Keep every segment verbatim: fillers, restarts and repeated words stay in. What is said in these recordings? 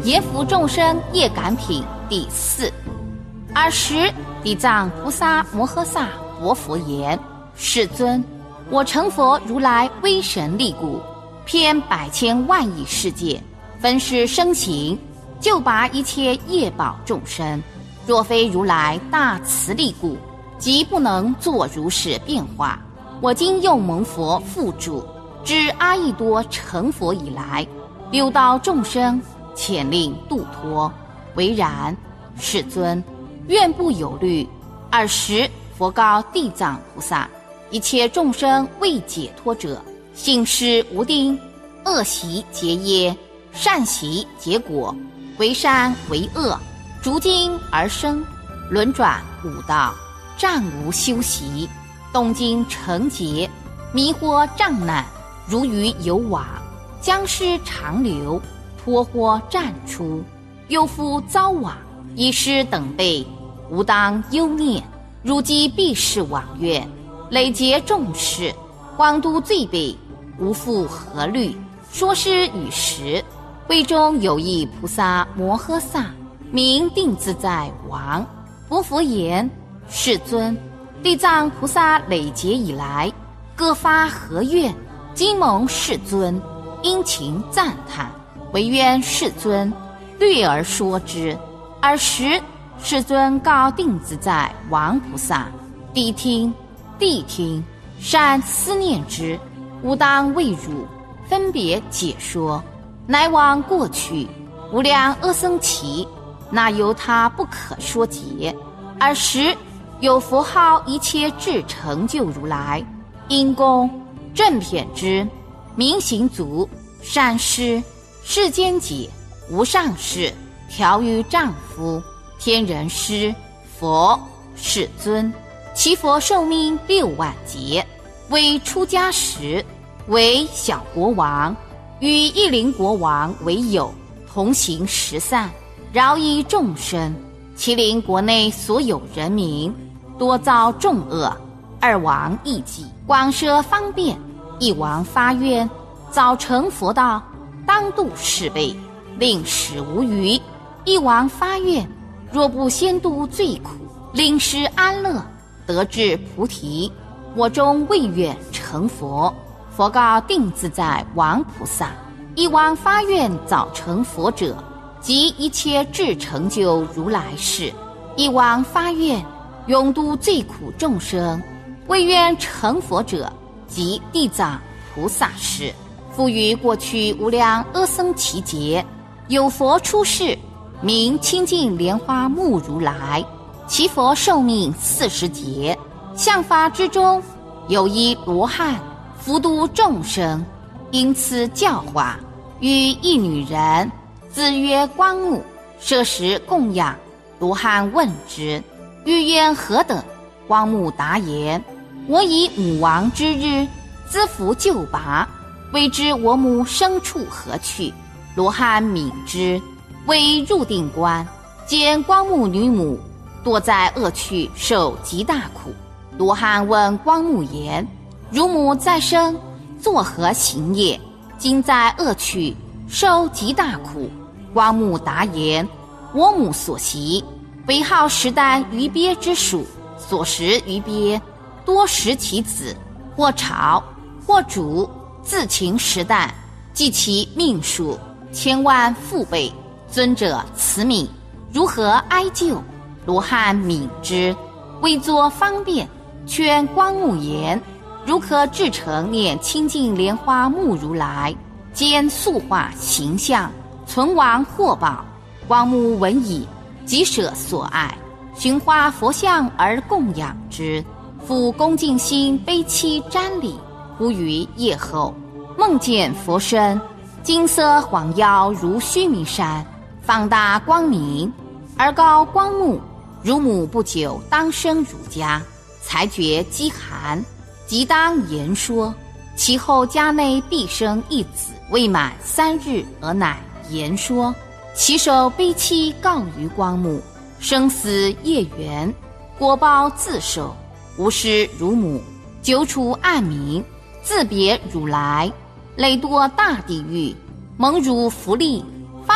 阎浮众生业感品第四。尔时，地藏菩萨摩诃萨薄佛言：世尊，我成佛如来威神力故，遍百千万亿世界，分施身行，救拔一切业报众生。若非如来大慈力故，即不能作如是变化。我今又蒙佛附主，至阿逸多成佛以来，六道众生遣令度脱。唯然，世尊，愿不有虑。尔时，佛告地藏菩萨：一切众生未解脱者，信施无定，恶习结业，善习结果，为善为恶，逐经而生，轮转五道，暂无休息，动经成劫，迷惑障难，如鱼有网，僵尸长流，脱或暂出，忧夫遭网，一师等辈，吾当忧念。如今必是往愿，累劫众事，广度罪辈，无复何虑。说施与时，会中有一菩萨摩诃萨，名定自在王。薄佛言：世尊，地藏菩萨累劫以来，各发何愿？今蒙世尊殷勤赞叹，唯愿世尊略而说之。尔时，世尊告定自在王菩萨：谛听，谛听，善思念之，吾当为汝分别解说。乃往过去，无量阿僧祇，那由他不可说解。尔时，有佛号一切智成就如来，因功正遍知，明行足，善施，世间解，无上士，调于丈夫，天人师，佛，世尊。其佛寿命六万劫，为出家时，为小国王，与一灵国王为友，同行十散，饶益众生。麒麟国内所有人民，多遭众恶。二王亦济，广设方便。一王发愿，早成佛道，当度世辈，令使无余。一王发愿，若不先度最苦，令施安乐，得至菩提。我终未愿成佛。佛告定自在王菩萨：一王发愿早成佛者，即一切智成就如来事。一王发愿永度最苦众生，未愿成佛者，即地藏菩萨事。复于过去无量阿僧祇劫，有佛出世，名清净莲花目如来。其佛寿命四十劫，相法之中有一罗汉，福度众生，因此教化。与一女人，自曰光目，设食供养。罗汉问之：欲愿何等？光目答言：我以母亡之日，资福救拔，未知我母生处何去。罗汉悯之，为入定观，见光目女母堕在恶趣，受极大苦。罗汉问光目言：汝母再生，作何行业？今在恶趣，受极大苦。光目答言：我母所习，为好食啖鱼鳖之属，所食鱼鳖，多食其子，或炒，或煮，自勤食啖，计其命数，千万父辈。尊者慈悯，如何哀救？罗汉悯之，为作方便，劝光目言：如可至诚念清净莲花目如来，兼塑化形象，存亡获宝。光目闻已，即舍所爱，寻化佛像而供养之。复恭敬心悲戚瞻礼，忽于夜后，梦见佛身，金色晃耀如须弥山，放大光明，而告光目：汝母不久当生儒家，才觉饥寒，即当言说。其后家内必生一子，未满三日而乃言说。其手悲戚告于光目：生死业缘，果报自受。吾师汝母，久处暗冥，自别汝来，累堕大地狱，蒙汝福利，发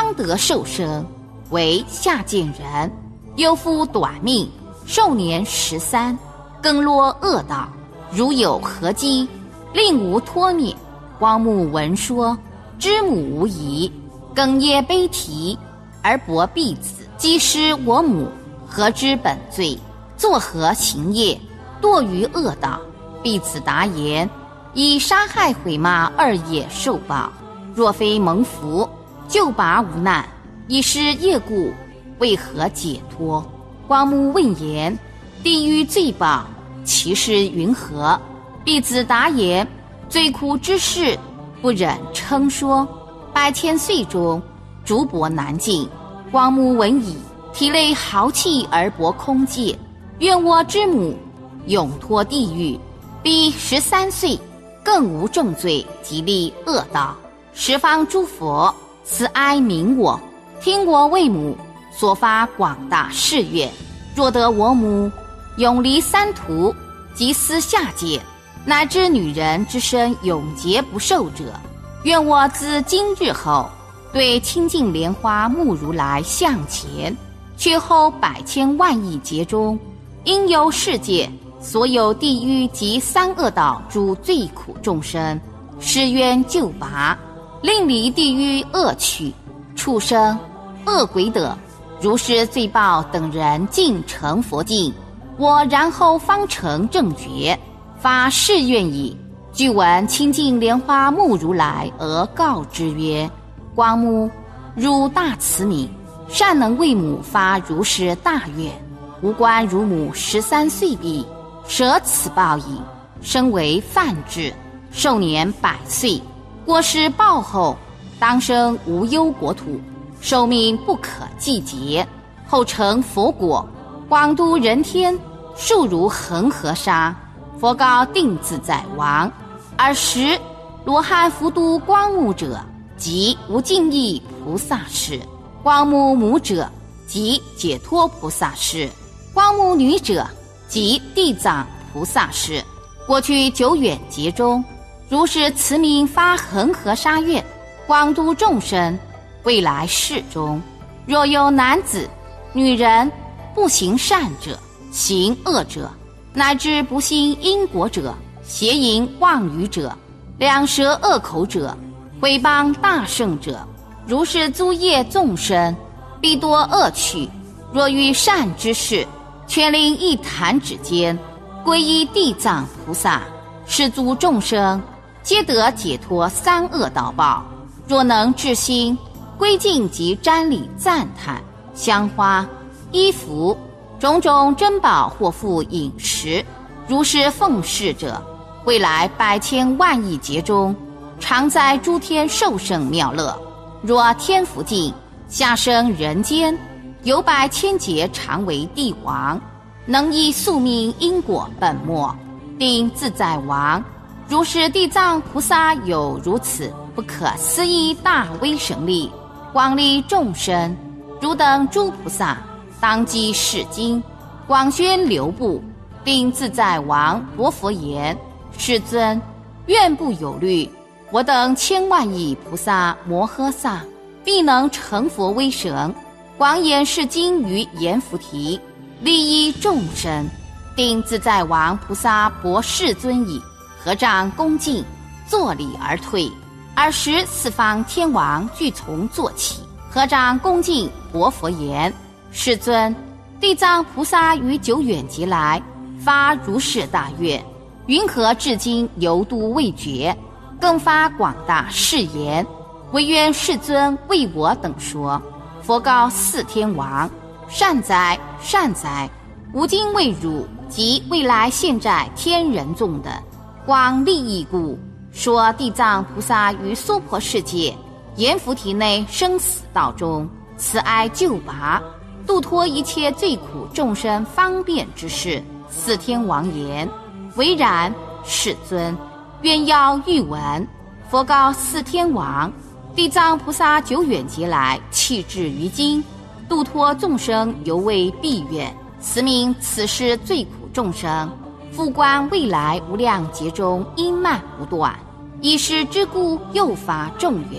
方得受生，为下贱人，有夫短命，寿年十三，更落恶道，如有何机，令吾脱灭。光目闻说，知母无疑，哽咽悲啼，而薄婢子，既失我母，何知本罪？作何行业？堕于恶道。婢子答言：以杀害毁骂二业受报，若非蒙福，救拔无难，以失业故，为何解脱？光目问言：地狱罪报，其事云何？婢子答言：最苦之事，不忍称说。百千岁中，竹帛难尽。光目闻已，涕泪豪气而薄空界，愿我之母永脱地狱。彼十三岁，更无重罪，即立恶道。十方诸佛慈哀悯我，听我为母所发广大誓愿，若得我母永离三途，即思下界，乃至女人之身永劫不受者，愿我自今日后对清净莲花目如来向前，却后百千万亿劫中，应由世界所有地狱及三恶道诸最苦众生，施冤救拔，令离地狱恶趣，畜生、恶鬼等，如是罪报等人尽成佛境，我然后方成正觉，发誓愿矣。据闻清净莲花目如来而告之曰：光目，汝大慈悯，善能为母发如是大愿，吾观汝母十三岁毕，舍此报矣，身为梵志，寿年百岁，过世报后，当生无忧国土，寿命不可计劫，后成佛果，广度人天，数如恒河沙。佛告定自在王：尔时罗汉伏都光目者，即无尽意菩萨士；光目母者，即解脱菩萨士；光目女者，即地藏菩萨士。过去久远劫中，如是慈悯发恒河沙愿，广度众生。未来世中，若有男子、女人不行善者，行恶者，乃至不信因果者，邪淫妄语者，两舌恶口者，毁谤大圣者，如是诸业众生，必多恶趣。若遇善之事，全令一弹指间，皈依地藏菩萨，是诸众生皆得解脱三恶道报。若能至心归敬及瞻礼赞叹香花衣服种种珍宝或复饮食，如是奉事者，未来百千万亿劫中，常在诸天受胜妙乐。若天福尽，下生人间，有百千劫常为帝王，能依宿命因果本末，定自在王。如是地藏菩萨有如此不可思议大威神力，广利众生。汝等诸菩萨当机是经，广宣流布，定自在王薄佛言：世尊，愿不有虑，我等千万亿菩萨摩诃萨必能成佛威神，广演是经于阎浮提，利益众生。定自在王菩萨薄世尊矣，合掌恭敬，作礼而退。尔时四方天王俱从坐起，合掌恭敬，薄佛言：世尊，地藏菩萨于久远劫来发如是大愿，云何至今犹度未绝？更发广大誓言，唯愿世尊为我等说。佛告四天王：善哉，善哉！吾今为汝及未来现在天人众等广利益故，说地藏菩萨于娑婆世界阎浮提内生死道中，慈哀救拔，度脱一切最苦众生方便之事。四天王言：唯然，世尊，愿要欲闻。佛告四天王：地藏菩萨久远劫来弃智于今，度脱众生犹未毕愿，此名此世最苦众生，复观未来无量劫中因慢不断，以是之故又发众愿。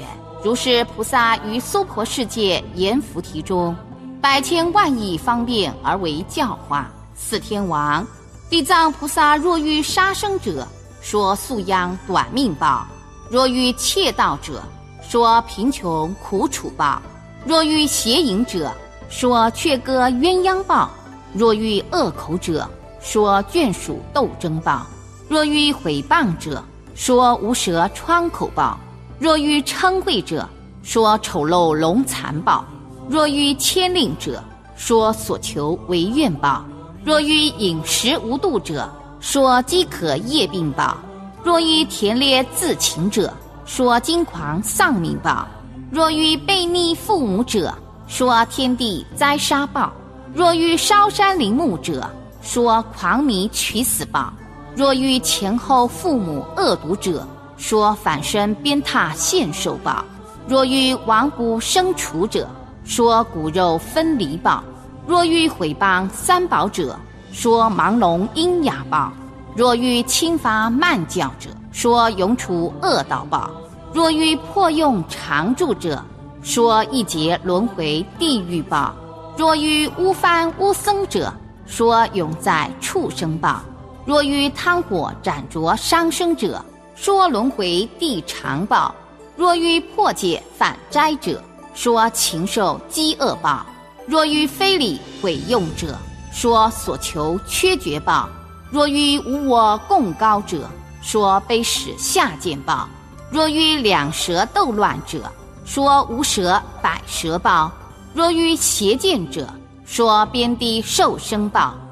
如是菩萨于娑婆世界阎浮提中，百千万亿方便而为教化。四天王，地藏菩萨若遇杀生者，说宿殃短命报；若遇窃盗者，说贫穷苦楚报；若遇邪淫者，说却割鸳鸯报；若遇恶口者，说眷属斗争报；若遇毁谤者，说无舌疮口报；若遇称恚者，说丑陋龙残报；若遇牵令者，说所求为愿报；若遇饮食无度者，说饥渴夜病报；若遇田猎自情者，说惊狂丧命报；若遇悖逆父母者，说天地灾杀报；若遇烧山林木者，说狂迷取死报；若遇前后父母恶毒者，说反身鞭挞现受报；若遇亡骨生除者，说骨肉分离报；若遇毁谤三宝者，说盲聋喑哑报；若遇轻罚慢教者，说永处恶道报；若遇破用常住者，说一劫轮回地狱报；若遇污犯污僧者，说永在畜生报；若遇汤火斩灼伤生者，说轮回地常报；若遇破戒反斋者，说禽兽饥饿报；若遇非礼毁用者，说所求缺绝报；若遇无我共高者，说卑使下贱报；若遇两舌斗乱者，说无舌百舌报；若遇邪见者，说边地受生报；